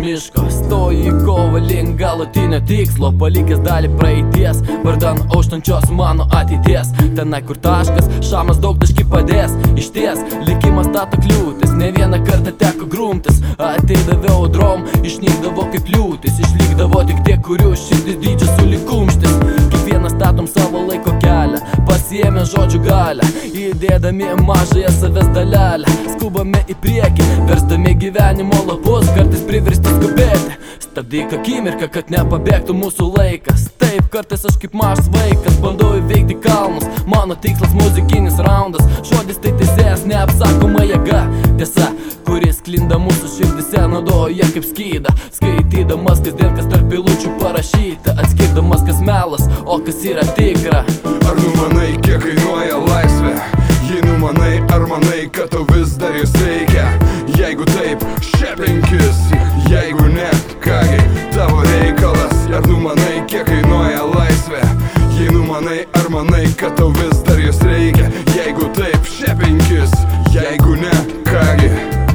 miško. Stoju į kovą link galutinio tikslo, palikęs dalį praeities, vardan auštančios mano ateities. Tenai kur taškas, šamas daug taškį padės. Išties, likimas stato kliūtis, ne vieną kartą teko grumtis. Ateidavau audrom, išnykdavo kaip liūtis. Išlikdavo tik tie, kurių širdis dydžio sulig kumštis. Kiekvienas statom savo laiko kelią, pasiėmė žodžių galią, įdėdami mažąją savęs dalelę. Skubame į priekį, versdami gyvenimo lapus, kartais priversti skubėti. Stabdyk akimirką, kad nepabėgtų mūsų laikas. Taip, kartais aš kaip mažas vaikas bandau įveikti kalnus. Mano tikslas muzikinis raundas, žodis tai teisėjas, neapsakoma jėga. Tiesa, kuris sklinda mūsų širdise, naudoja kaip skydą. Skaitydamas kasdien, kas tarp eilučių parašyta, atskirdamas kas melas, o kas yra tikra. Ar numanai, kiek kainuoja laisvė? Jei numanai, ar manai, kad tau vis dar jos reikia? Jeigu taip, še 5, jeigu ne, kągi, tavo reikalas. Ar numanai, kiek kainuoja laisvė? Jei numanai, ar manai, kad tau vis dar jos reikia? Jeigu taip, še 5, jeigu ne, kągi.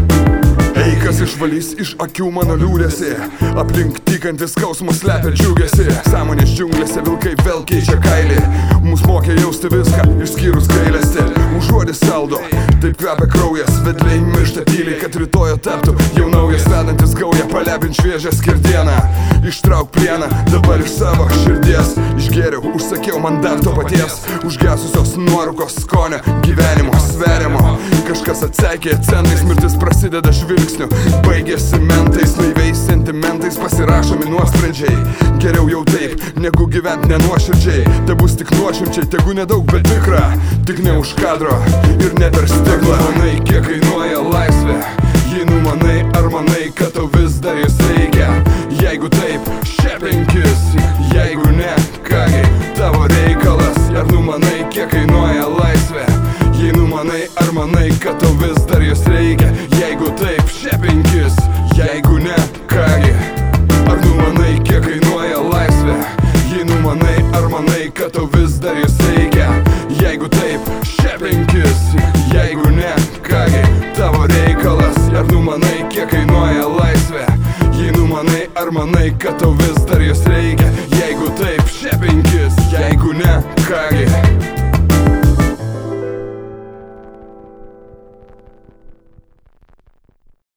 Ei, kas išvalys iš akių mano liūdėsi, aplink tykantis skausmas slepia džiugesi. Sąmonės džiunglėse vilkai vėl keičia kailį, mus mokė jausti viską, išskyrus gailestį. Užuodis saldo, taip kvepia kraujas, vedliai miršta tyliai, kad rytojo taptų jau naujas. Vedantis gauja, palepint šviežią skirdieną, ištrauk plieną, dabar iš savo širdies. Išgėriau, užsakiau man dar to paties, užgesusios nuorūkos skonio, gyvenimo sveriamo. Kažkas atsekė centais, mirtis prasideda žvilgsniu, baigėsi mentais, naiviais sentimentais pasirašomi nuosprendžiai. Geriau jau taip, negu gyvent nenuoširdžiai. Tai bus tik nuošimčiai, tegu nedaug, bet tikra, tik ne už kadro ir ne per stiklą. Manai, kiek kainuoja laisvė? Jei numanai, ar manai, kad tau vis dar jos reikia? Jeigu taip, še 5, jeigu ne, kągi, tavo reikalas. Ar numanai, kiek kainuoja laisvė? Jei numanai, ar manai, kad tau vis dar jos reikia? Jeigu taip, še 5, jeigu ne, kągi. Ar numanai, kiek kainuoja laisvė? Jei numanai, ar manai, kad tau vis dar jos reikia? Jeigu taip, še 5, jeigu ne, kągi, tavo reikalas. Ar numanai, kiek kainuoja laisvė? Jei numanai, ar manai, kad tau vis dar jos reikia? Jeigu taip,